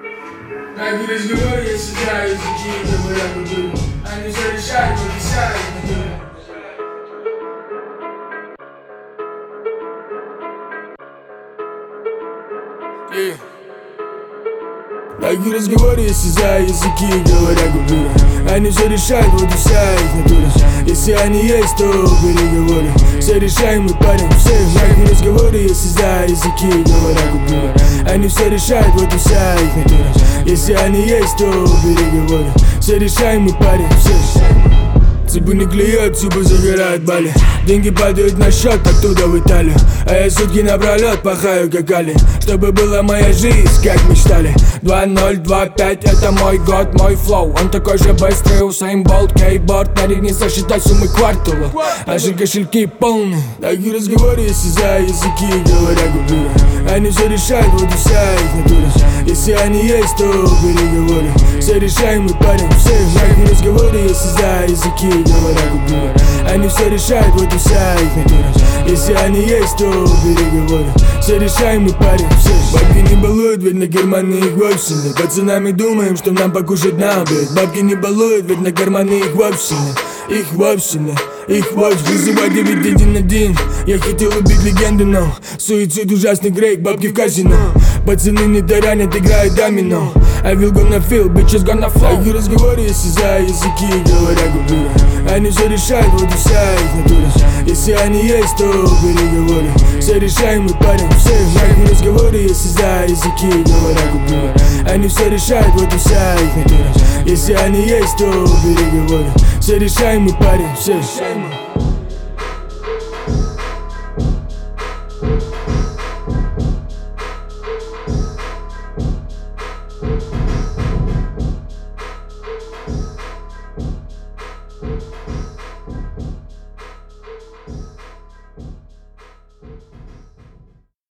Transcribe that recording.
Ноги разговоры, я сыграю языки, говоря культуру. Они все решают, но писают натуры. Ноги разговоры, я сызаю языки, говоря культуру. Они все решают, вот и вся их натура. Если они есть, то переговоры. Все решаем, мы парим всех. Ноги разговоры, я сызаю языки, говоря культуру. Они все решают, вот и вся их натура. Если они есть, то переговоры. Все решаем, мы парим всех. Цыпы не клюют, цыпы загорают Бали. Деньги падают на счет, оттуда в Италию. А я сутки напролет пахаю как Али, чтобы была моя жизнь, как мечтали. 2025 это мой год, мой флоу. Он такой же быстрый, Усейн Болт, кейборд. На рівні сосчитай суммы квартала. Наши кошельки полны. Такие разговоры, если за языки, говоря культура. Они все решают, вот и вся их натура. Если они есть, то переговоры. Все решаем, мы парим всех. Такие разговоры, если за языки, говоря культура. Они все решают, вот и вся их натура. Если они есть, то переговоры. Все решаем, мы парим всех. Бабки не балуют, ведь на карманы их вовсе нет. Пацанами думаем, что нам покушать надо. Бабки не балуют, ведь на карманы их вовсе нет. Их вовсе нет. Их вовсе вызывай 911. Я хотел убить легенду, но суицид ужасный грейк, бабки в казино. Пацаны не таранят, играют домино. I will gonna feel, bitches gonna flow. Такие разговоры, если за языки, говоря культура. Они все решают, вот и вся их натура. Если они есть, то переговоры. Все решаем, мы парим всех. Такие разговоры, если за языки, говоря культура. Они все решают, вот и вся их натура. Если они есть, то переговоры. Все решаем, мы парим всех. Thank you.